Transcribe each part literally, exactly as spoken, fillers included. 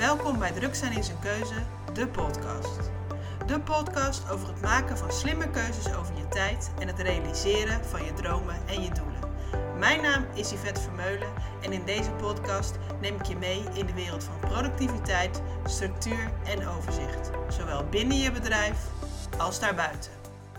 Welkom bij Druk zijn is een keuze, de podcast. De podcast over het maken van slimme keuzes over je tijd en het realiseren van je dromen en je doelen. Mijn naam is Yvette Vermeulen en in deze podcast neem ik je mee in de wereld van productiviteit, structuur en overzicht. Zowel binnen je bedrijf als daarbuiten.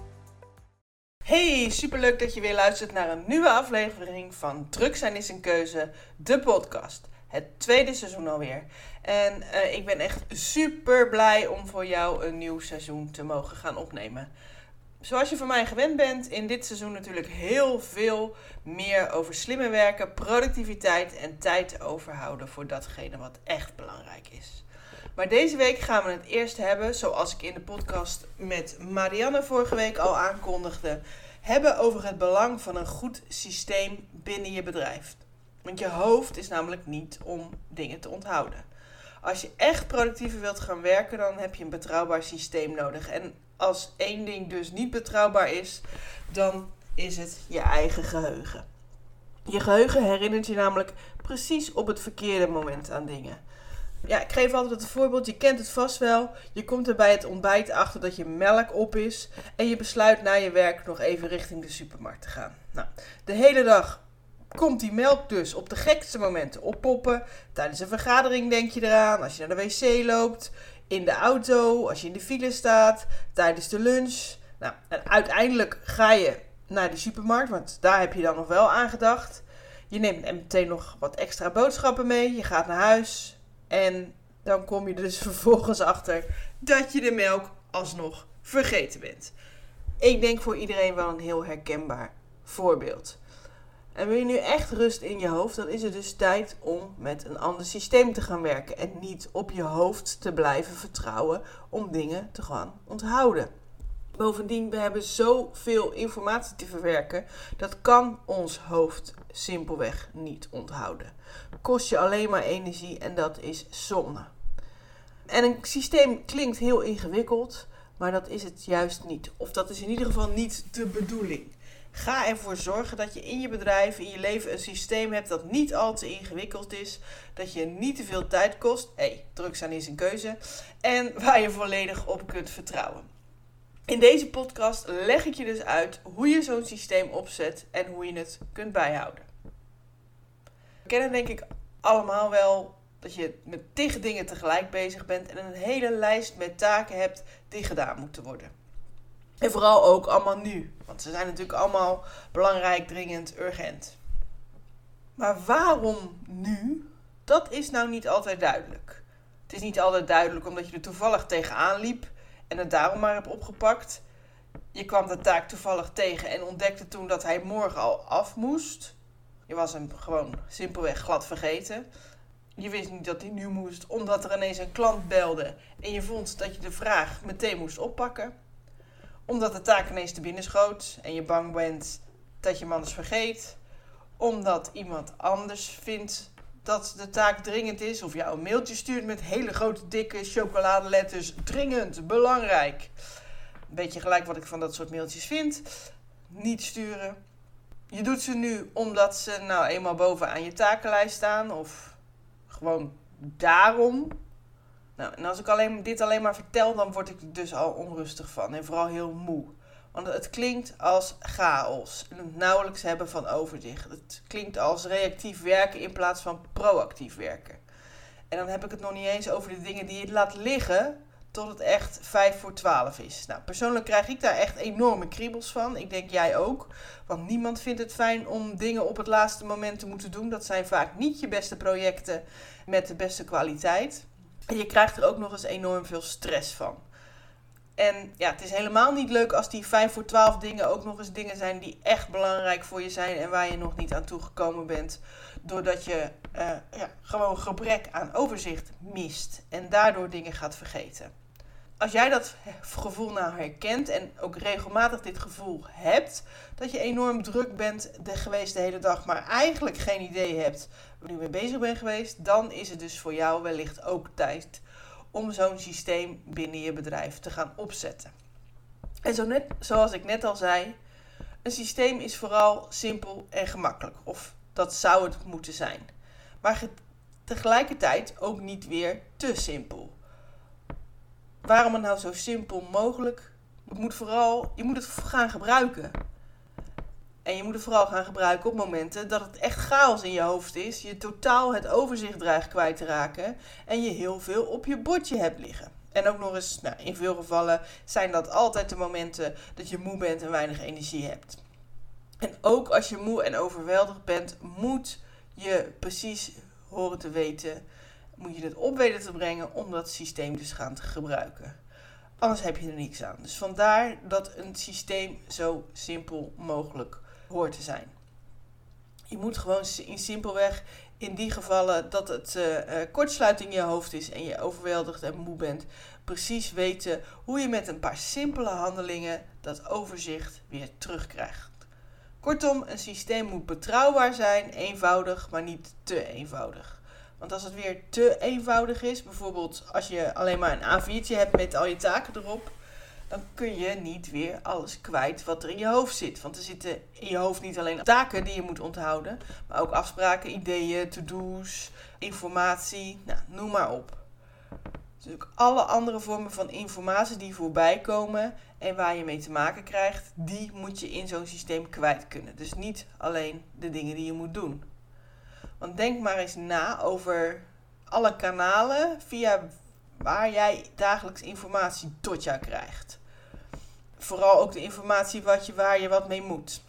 Hey, superleuk dat je weer luistert naar een nieuwe aflevering van Druk zijn is een keuze, de podcast. Het tweede seizoen alweer. En uh, ik ben echt super blij om voor jou een nieuw seizoen te mogen gaan opnemen. Zoals je van mij gewend bent, in dit seizoen natuurlijk heel veel meer over slimme werken, productiviteit en tijd overhouden voor datgene wat echt belangrijk is. Maar deze week gaan we het eerst hebben, zoals ik in de podcast met Marianne vorige week al aankondigde, hebben over het belang van een goed systeem binnen je bedrijf. Want je hoofd is namelijk niet om dingen te onthouden. Als je echt productiever wilt gaan werken, dan heb je een betrouwbaar systeem nodig. En als één ding dus niet betrouwbaar is, dan is het je eigen geheugen. Je geheugen herinnert je namelijk precies op het verkeerde moment aan dingen. Ja, ik geef altijd het voorbeeld, je kent het vast wel. Je komt er bij het ontbijt achter dat je melk op is en je besluit na je werk nog even richting de supermarkt te gaan. Nou, de hele dag komt die melk dus op de gekste momenten oppoppen. Tijdens een vergadering denk je eraan, als je naar de wc loopt, in de auto, als je in de file staat, tijdens de lunch. Nou, en uiteindelijk ga je naar de supermarkt, want daar heb je dan nog wel aan gedacht. Je neemt meteen nog wat extra boodschappen mee, je gaat naar huis en dan kom je dus vervolgens achter dat je de melk alsnog vergeten bent. Ik denk voor iedereen wel een heel herkenbaar voorbeeld. En wil je nu echt rust in je hoofd, dan is het dus tijd om met een ander systeem te gaan werken. En niet op je hoofd te blijven vertrouwen om dingen te gaan onthouden. Bovendien, we hebben zoveel informatie te verwerken, dat kan ons hoofd simpelweg niet onthouden. Kost je alleen maar energie en dat is zonde. En een systeem klinkt heel ingewikkeld, maar dat is het juist niet. Of dat is in ieder geval niet de bedoeling. Ga ervoor zorgen dat je in je bedrijf, in je leven een systeem hebt dat niet al te ingewikkeld is. Dat je niet te veel tijd kost. Hé, hey, druk zijn is een keuze. En waar je volledig op kunt vertrouwen. In deze podcast leg ik je dus uit hoe je zo'n systeem opzet en hoe je het kunt bijhouden. We kennen denk ik allemaal wel dat je met tig dingen tegelijk bezig bent en een hele lijst met taken hebt die gedaan moeten worden. En vooral ook allemaal nu. Want ze zijn natuurlijk allemaal belangrijk, dringend, urgent. Maar waarom nu? Dat is nou niet altijd duidelijk. Het is niet altijd duidelijk omdat je er toevallig tegenaan liep en het daarom maar hebt opgepakt. Je kwam de taak toevallig tegen en ontdekte toen dat hij morgen al af moest. Je was hem gewoon simpelweg glad vergeten. Je wist niet dat hij nu moest omdat er ineens een klant belde en je vond dat je de vraag meteen moest oppakken. Omdat de taak ineens te binnen schoot en je bang bent dat je hem anders vergeet. Omdat iemand anders vindt dat de taak dringend is. Of jou een mailtje stuurt met hele grote dikke chocoladeletters. Dringend, belangrijk. Weet je gelijk wat ik van dat soort mailtjes vind. Niet sturen. Je doet ze nu omdat ze nou eenmaal bovenaan je takenlijst staan. Of gewoon daarom. Nou, en als ik alleen, dit alleen maar vertel, dan word ik er dus al onrustig van. En vooral heel moe. Want het klinkt als chaos. En het nauwelijks hebben van overzicht. Het klinkt als reactief werken in plaats van proactief werken. En dan heb ik het nog niet eens over de dingen die je laat liggen tot het echt vijf voor twaalf is. Nou, persoonlijk krijg ik daar echt enorme kriebels van. Ik denk jij ook. Want niemand vindt het fijn om dingen op het laatste moment te moeten doen. Dat zijn vaak niet je beste projecten met de beste kwaliteit. En je krijgt er ook nog eens enorm veel stress van. En ja, het is helemaal niet leuk als die vijf voor twaalf dingen ook nog eens dingen zijn die echt belangrijk voor je zijn en waar je nog niet aan toegekomen bent. Doordat je uh, ja, gewoon gebrek aan overzicht mist en daardoor dingen gaat vergeten. Als jij dat gevoel nou herkent en ook regelmatig dit gevoel hebt, dat je enorm druk bent de, geweest de hele dag, maar eigenlijk geen idee hebt waar je mee bezig bent geweest, dan is het dus voor jou wellicht ook tijd om zo'n systeem binnen je bedrijf te gaan opzetten. En zo net, zoals ik net al zei, een systeem is vooral simpel en gemakkelijk. Of dat zou het moeten zijn. Maar tegelijkertijd ook niet weer te simpel. Waarom het nou zo simpel mogelijk? Je moet, vooral, je moet het gaan gebruiken. En je moet het vooral gaan gebruiken op momenten dat het echt chaos in je hoofd is. Je totaal het overzicht dreigt kwijt te raken. En je heel veel op je bordje hebt liggen. En ook nog eens, nou, in veel gevallen zijn dat altijd de momenten dat je moe bent en weinig energie hebt. En ook als je moe en overweldigd bent, moet je precies horen te weten, moet je het op weten te brengen om dat systeem dus gaan te gebruiken. Anders heb je er niks aan. Dus vandaar dat een systeem zo simpel mogelijk hoort te zijn. Je moet gewoon in simpelweg in die gevallen dat het uh, uh, kortsluiting in je hoofd is en je overweldigd en moe bent, precies weten hoe je met een paar simpele handelingen dat overzicht weer terugkrijgt. Kortom, een systeem moet betrouwbaar zijn, eenvoudig, maar niet te eenvoudig. Want als het weer te eenvoudig is, bijvoorbeeld als je alleen maar een A viertje hebt met al je taken erop, dan kun je niet weer alles kwijt wat er in je hoofd zit. Want er zitten in je hoofd niet alleen taken die je moet onthouden, maar ook afspraken, ideeën, to-do's, informatie, nou, noem maar op. Dus ook alle andere vormen van informatie die voorbij komen en waar je mee te maken krijgt, die moet je in zo'n systeem kwijt kunnen. Dus niet alleen de dingen die je moet doen. Want denk maar eens na over alle kanalen via waar jij dagelijks informatie tot jou krijgt. Vooral ook de informatie wat je, waar je wat mee moet.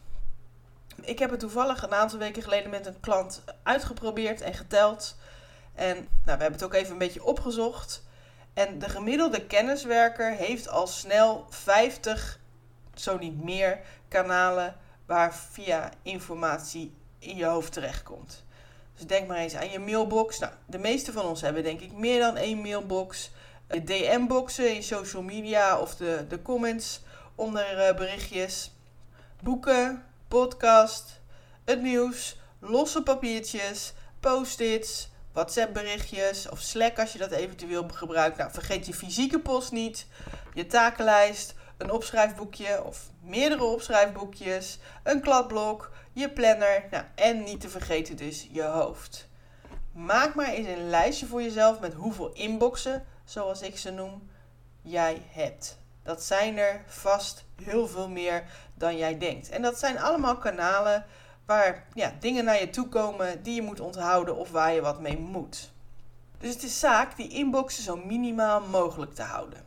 Ik heb het toevallig een aantal weken geleden met een klant uitgeprobeerd en geteld. En nou, we hebben het ook even een beetje opgezocht. En de gemiddelde kenniswerker heeft al snel vijftig, zo niet meer, kanalen waar via informatie in je hoofd terechtkomt. Dus denk maar eens aan je mailbox. Nou, de meeste van ons hebben denk ik meer dan één mailbox. De D M-boxen in social media of de, de comments onder uh, berichtjes. Boeken, podcast, het nieuws, losse papiertjes, post-its, WhatsApp-berichtjes of Slack als je dat eventueel gebruikt. Nou, vergeet je fysieke post niet, je takenlijst, een opschrijfboekje of meerdere opschrijfboekjes, een kladblok, je planner, nou, en niet te vergeten dus je hoofd. Maak maar eens een lijstje voor jezelf met hoeveel inboxen, zoals ik ze noem, jij hebt. Dat zijn er vast heel veel meer dan jij denkt. En dat zijn allemaal kanalen waar ja, dingen naar je toe komen die je moet onthouden of waar je wat mee moet. Dus het is zaak die inboxen zo minimaal mogelijk te houden.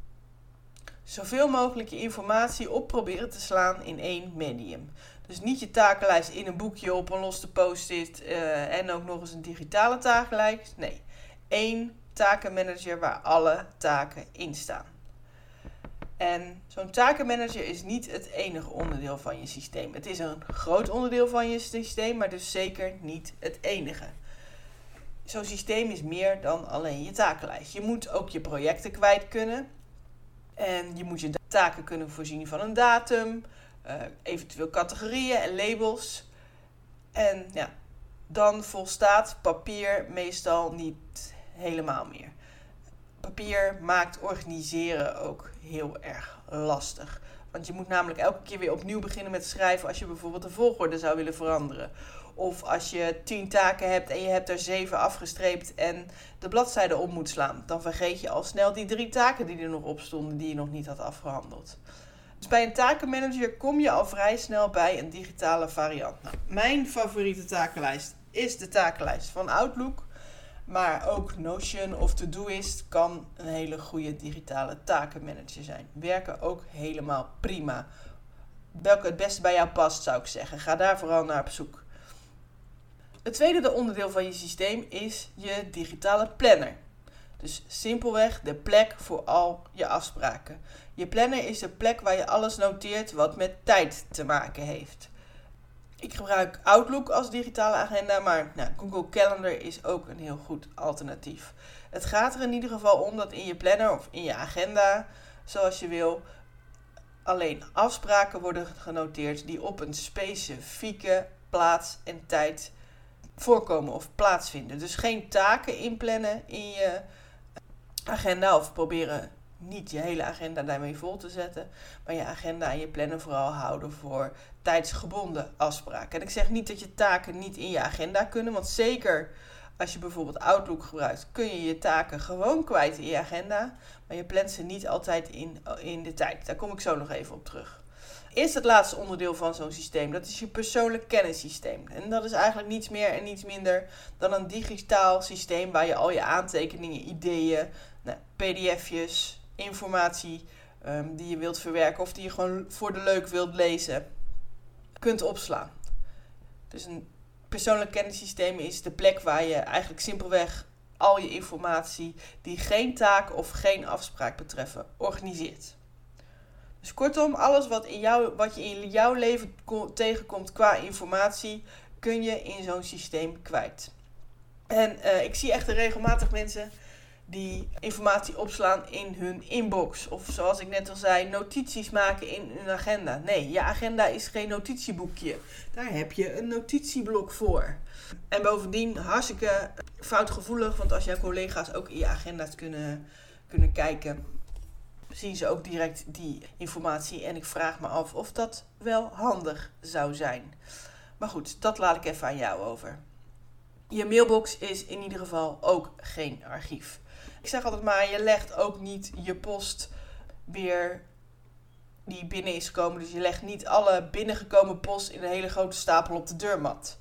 Zoveel mogelijk je informatie op proberen te slaan in één medium. Dus niet je takenlijst in een boekje op een losse post-it uh, en ook nog eens een digitale takenlijst. Nee, één takenmanager waar alle taken in staan. En zo'n takenmanager is niet het enige onderdeel van je systeem. Het is een groot onderdeel van je systeem, maar dus zeker niet het enige. Zo'n systeem is meer dan alleen je takenlijst. Je moet ook je projecten kwijt kunnen. En je moet je taken kunnen voorzien van een datum, uh, eventueel categorieën en labels. En ja, dan volstaat papier meestal niet helemaal meer. Papier maakt organiseren ook heel erg lastig. Want je moet namelijk elke keer weer opnieuw beginnen met schrijven als je bijvoorbeeld de volgorde zou willen veranderen. Of als je tien taken hebt en je hebt er zeven afgestreept en de bladzijde op moet slaan. Dan vergeet je al snel die drie taken die er nog op stonden die je nog niet had afgehandeld. Dus bij een takenmanager kom je al vrij snel bij een digitale variant. Nou, mijn favoriete takenlijst is de takenlijst van Outlook. Maar ook Notion of Todoist kan een hele goede digitale takenmanager zijn. Werken ook helemaal prima. Welke het beste bij jou past, zou ik zeggen. Ga daar vooral naar op zoek. Het tweede onderdeel van je systeem is je digitale planner. Dus simpelweg de plek voor al je afspraken. Je planner is de plek waar je alles noteert wat met tijd te maken heeft. Ik gebruik Outlook als digitale agenda, maar nou, Google Calendar is ook een heel goed alternatief. Het gaat er in ieder geval om dat in je planner of in je agenda, zoals je wil, alleen afspraken worden genoteerd die op een specifieke plaats en tijd voorkomen of plaatsvinden. Dus geen taken inplannen in je agenda of proberen niet je hele agenda daarmee vol te zetten, maar je agenda en je plannen vooral houden voor tijdsgebonden afspraken. En ik zeg niet dat je taken niet in je agenda kunnen, want zeker Als je bijvoorbeeld Outlook gebruikt, kun je je taken gewoon kwijt in je agenda. Maar je plant ze niet altijd in, in de tijd. Daar kom ik zo nog even op terug. Eerst het laatste onderdeel van zo'n systeem. Dat is je persoonlijk kennissysteem. En dat is eigenlijk niets meer en niets minder dan een digitaal systeem waar je al je aantekeningen, ideeën, nou, pdf'jes, informatie um, die je wilt verwerken of die je gewoon voor de leuk wilt lezen, kunt opslaan. Dus een persoonlijk kennissysteem is de plek waar je eigenlijk simpelweg al je informatie die geen taak of geen afspraak betreffen, organiseert. Dus kortom, alles wat, in jou, wat je in jouw leven ko- tegenkomt qua informatie, kun je in zo'n systeem kwijt. En uh, ik zie echt regelmatig mensen die informatie opslaan in hun inbox. Of zoals ik net al zei, notities maken in hun agenda. Nee, je agenda is geen notitieboekje. Daar heb je een notitieblok voor. En bovendien hartstikke foutgevoelig, want als jouw collega's ook in je agenda's kunnen, kunnen kijken, zien ze ook direct die informatie. En ik vraag me af of dat wel handig zou zijn. Maar goed, dat laat ik even aan jou over. Je mailbox is in ieder geval ook geen archief. Ik zeg altijd maar, je legt ook niet je post weer die binnen is gekomen. Dus je legt niet alle binnengekomen post in een hele grote stapel op de deurmat.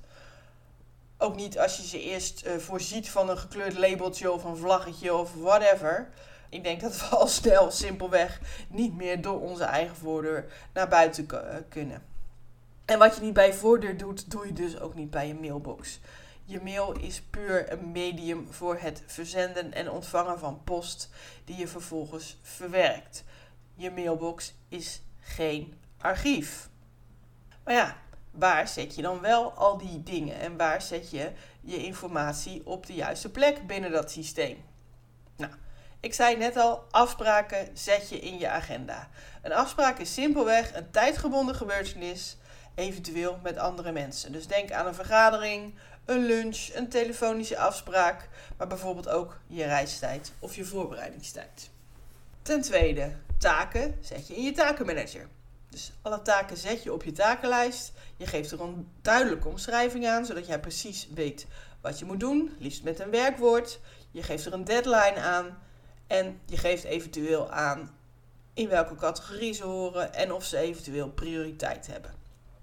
Ook niet als je ze eerst uh, voorziet van een gekleurd labeltje of een vlaggetje of whatever. Ik denk dat we al snel simpelweg niet meer door onze eigen voordeur naar buiten k- kunnen. En wat je niet bij je voordeur doet, doe je dus ook niet bij je mailbox. Je mail is puur een medium voor het verzenden en ontvangen van post die je vervolgens verwerkt. Je mailbox is geen archief. Maar ja, waar zet je dan wel al die dingen en waar zet je je informatie op de juiste plek binnen dat systeem? Nou, ik zei net al, afspraken zet je in je agenda. Een afspraak is simpelweg een tijdgebonden gebeurtenis, eventueel met andere mensen. Dus denk aan een vergadering, een lunch, een telefonische afspraak, maar bijvoorbeeld ook je reistijd of je voorbereidingstijd. Ten tweede, taken zet je in je takenmanager. Dus alle taken zet je op je takenlijst. Je geeft er een duidelijke omschrijving aan, zodat jij precies weet wat je moet doen, liefst met een werkwoord. Je geeft er een deadline aan en je geeft eventueel aan in welke categorie ze horen en of ze eventueel prioriteit hebben.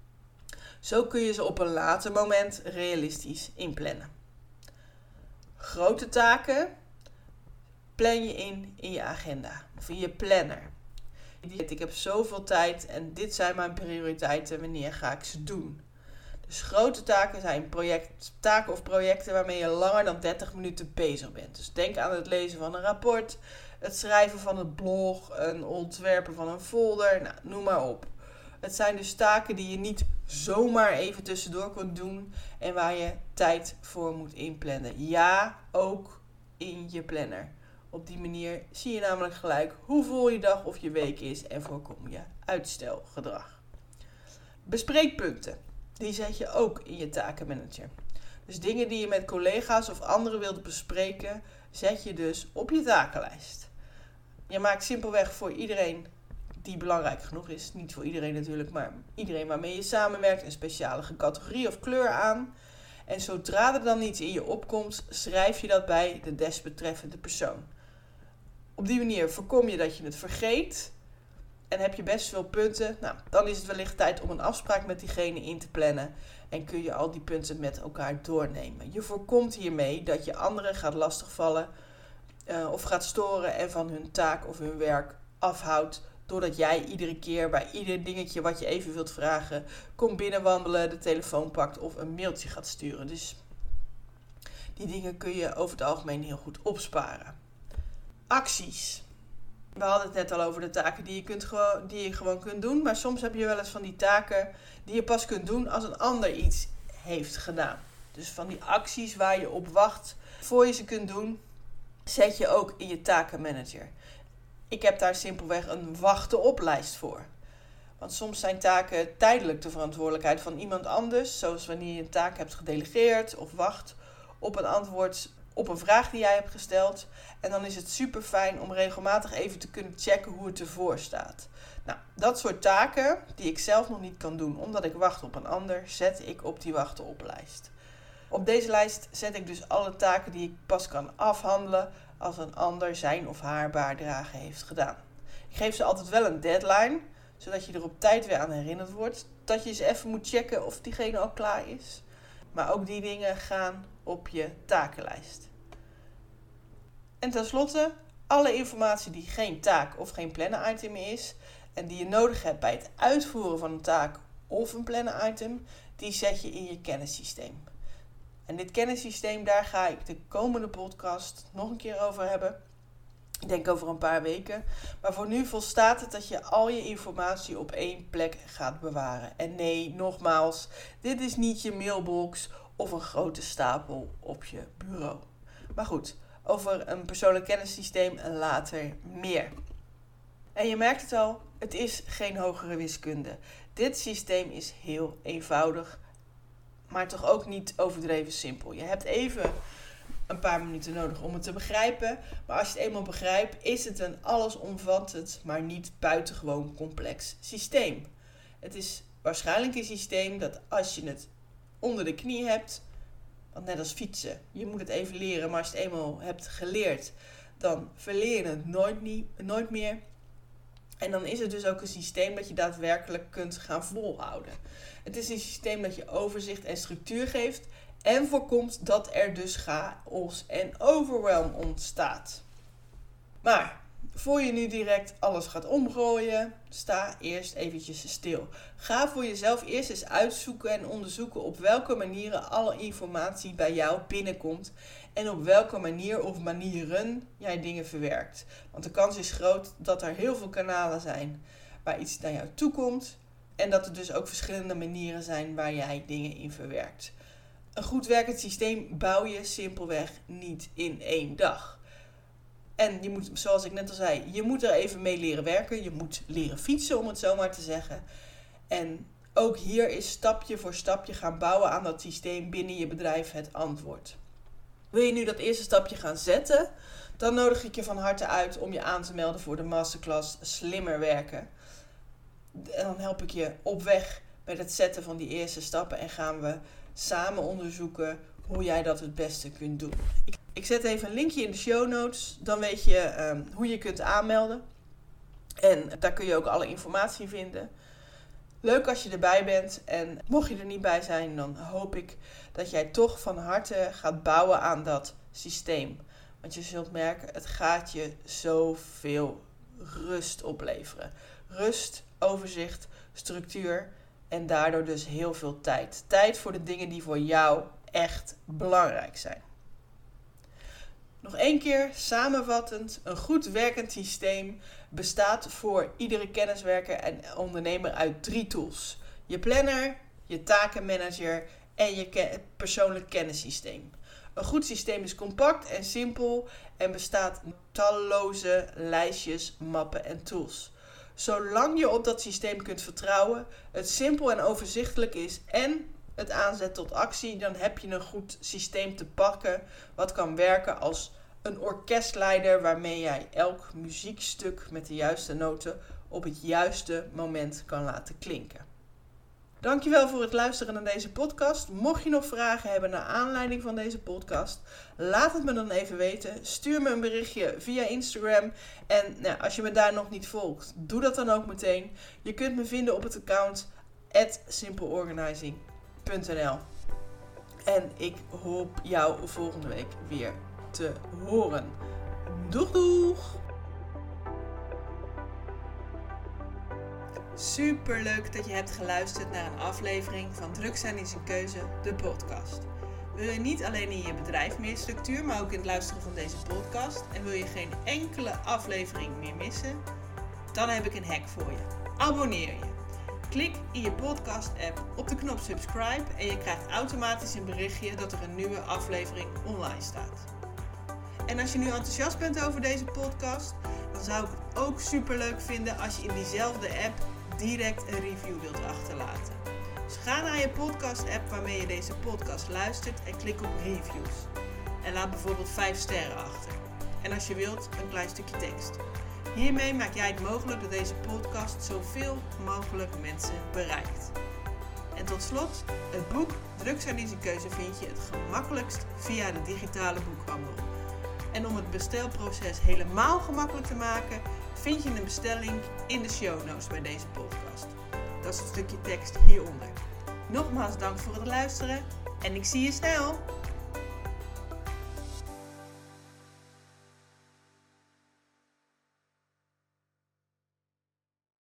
Zo kun je ze op een later moment realistisch inplannen. Grote taken plan je in in je agenda of in je planner. Ik heb zoveel tijd en dit zijn mijn prioriteiten, wanneer ga ik ze doen? Dus grote taken zijn project, taken of projecten waarmee je langer dan dertig minuten bezig bent. Dus denk aan het lezen van een rapport, het schrijven van een blog, een ontwerpen van een folder, nou, noem maar op. Het zijn dus taken die je niet zomaar even tussendoor kunt doen en waar je tijd voor moet inplannen. Ja, ook in je planner. Op die manier zie je namelijk gelijk hoe vol je dag of je week is en voorkom je uitstelgedrag. Bespreekpunten, die zet je ook in je takenmanager. Dus dingen die je met collega's of anderen wilt bespreken, zet je dus op je takenlijst. Je maakt simpelweg voor iedereen die belangrijk genoeg is, niet voor iedereen natuurlijk, maar iedereen waarmee je samenwerkt, een speciale categorie of kleur aan. En zodra er dan iets in je opkomt, schrijf je dat bij de desbetreffende persoon. Op die manier voorkom je dat je het vergeet en heb je best veel punten. Nou, dan is het wellicht tijd om een afspraak met diegene in te plannen en kun je al die punten met elkaar doornemen. Je voorkomt hiermee dat je anderen gaat lastigvallen uh, of gaat storen en van hun taak of hun werk afhoudt, doordat jij iedere keer bij ieder dingetje wat je even wilt vragen, komt binnenwandelen, de telefoon pakt of een mailtje gaat sturen. Dus die dingen kun je over het algemeen heel goed opsparen. Acties. We hadden het net al over de taken die je, kunt gewoon, die je gewoon kunt doen. Maar soms heb je wel eens van die taken die je pas kunt doen als een ander iets heeft gedaan. Dus van die acties waar je op wacht voor je ze kunt doen, zet je ook in je takenmanager. Ik heb daar simpelweg een wachten op lijst voor. Want soms zijn taken tijdelijk de verantwoordelijkheid van iemand anders. Zoals wanneer je een taak hebt gedelegeerd of wacht op een antwoord op een vraag die jij hebt gesteld. En dan is het super fijn om regelmatig even te kunnen checken hoe het ervoor staat. Nou, dat soort taken die ik zelf nog niet kan doen omdat ik wacht op een ander, zet ik op die wachten op lijst. Op deze lijst zet ik dus alle taken die ik pas kan afhandelen als een ander zijn of haar bijdrage heeft gedaan. Ik geef ze altijd wel een deadline, zodat je er op tijd weer aan herinnerd wordt. Dat je eens even moet checken of diegene al klaar is. Maar ook die dingen gaan op je takenlijst. En tenslotte, alle informatie die geen taak of geen plannen-item is en die je nodig hebt bij het uitvoeren van een taak of een plannen-item, die zet je in je kennissysteem. En dit kennissysteem, daar ga ik de komende podcast nog een keer over hebben. Ik denk over een paar weken. Maar voor nu volstaat het dat je al je informatie op één plek gaat bewaren. En nee, nogmaals, dit is niet je mailbox of een grote stapel op je bureau. Maar goed, over een persoonlijk kennissysteem later meer. En je merkt het al, het is geen hogere wiskunde. Dit systeem is heel eenvoudig, maar toch ook niet overdreven simpel. Je hebt even een paar minuten nodig om het te begrijpen. Maar als je het eenmaal begrijpt, is het een allesomvattend, maar niet buitengewoon complex systeem. Het is waarschijnlijk een systeem dat als je het onder de knie hebt, want net als fietsen, je moet het even leren, maar als je het eenmaal hebt geleerd, dan verleer je het nooit, niet, nooit meer. En dan is het dus ook een systeem dat je daadwerkelijk kunt gaan volhouden. Het is een systeem dat je overzicht en structuur geeft en voorkomt dat er dus chaos en overwhelm ontstaat. Maar voor je nu direct alles gaat omgooien, sta eerst eventjes stil. Ga voor jezelf eerst eens uitzoeken en onderzoeken op welke manieren alle informatie bij jou binnenkomt en op welke manier of manieren jij dingen verwerkt. Want de kans is groot dat er heel veel kanalen zijn waar iets naar jou toe komt en dat er dus ook verschillende manieren zijn waar jij dingen in verwerkt. Een goed werkend systeem bouw je simpelweg niet in één dag. En je moet, zoals ik net al zei, je moet er even mee leren werken. Je moet leren fietsen, om het zo maar te zeggen. En ook hier is stapje voor stapje gaan bouwen aan dat systeem binnen je bedrijf het antwoord. Wil je nu dat eerste stapje gaan zetten, dan nodig ik je van harte uit om je aan te melden voor de masterclass Slimmer Werken. En dan help ik je op weg met het zetten van die eerste stappen en gaan we samen onderzoeken hoe jij dat het beste kunt doen. Ik, ik zet even een linkje in de show notes. Dan weet je um, hoe je kunt aanmelden. En daar kun je ook alle informatie vinden. Leuk als je erbij bent. En mocht je er niet bij zijn, dan hoop ik dat jij toch van harte gaat bouwen aan dat systeem. Want je zult merken, het gaat je zoveel rust opleveren. Rust, overzicht, structuur. En daardoor dus heel veel tijd. Tijd voor de dingen die voor jou echt belangrijk zijn. Nog één keer samenvattend. Een goed werkend systeem bestaat voor iedere kenniswerker en ondernemer uit drie tools. Je planner, je takenmanager en je ke- persoonlijk kennissysteem. Een goed systeem is compact en simpel en bestaat uit talloze lijstjes, mappen en tools. Zolang je op dat systeem kunt vertrouwen, het simpel en overzichtelijk is en het aanzet tot actie, dan heb je een goed systeem te pakken wat kan werken als een orkestleider waarmee jij elk muziekstuk met de juiste noten op het juiste moment kan laten klinken. Dankjewel voor het luisteren naar deze podcast. Mocht je nog vragen hebben naar aanleiding van deze podcast, laat het me dan even weten. Stuur me een berichtje via Instagram. En nou, als je me daar nog niet volgt, doe dat dan ook meteen. Je kunt me vinden op het account at simpleorganizing punt n l. En ik hoop jou volgende week weer te horen. Doeg doeg! Super leuk dat je hebt geluisterd naar een aflevering van Druk zijn is een keuze, de podcast. Wil je niet alleen in je bedrijf meer structuur, maar ook in het luisteren van deze podcast en wil je geen enkele aflevering meer missen? Dan heb ik een hack voor je. Abonneer je. Klik in je podcast-app op de knop subscribe en je krijgt automatisch een berichtje dat er een nieuwe aflevering online staat. En als je nu enthousiast bent over deze podcast, dan zou ik het ook super leuk vinden als je in diezelfde app direct een review wilt achterlaten. Dus ga naar je podcast-app waarmee je deze podcast luistert en klik op reviews. En laat bijvoorbeeld vijf sterren achter. En als je wilt, een klein stukje tekst. Hiermee maak jij het mogelijk dat deze podcast zoveel mogelijk mensen bereikt. En tot slot, het boek Druk zijn is een keuze vind je het gemakkelijkst via de digitale boekhandel. En om het bestelproces helemaal gemakkelijk te maken, vind je een bestelling in de show notes bij deze podcast. Dat is het stukje tekst hieronder. Nogmaals dank voor het luisteren en ik zie je snel!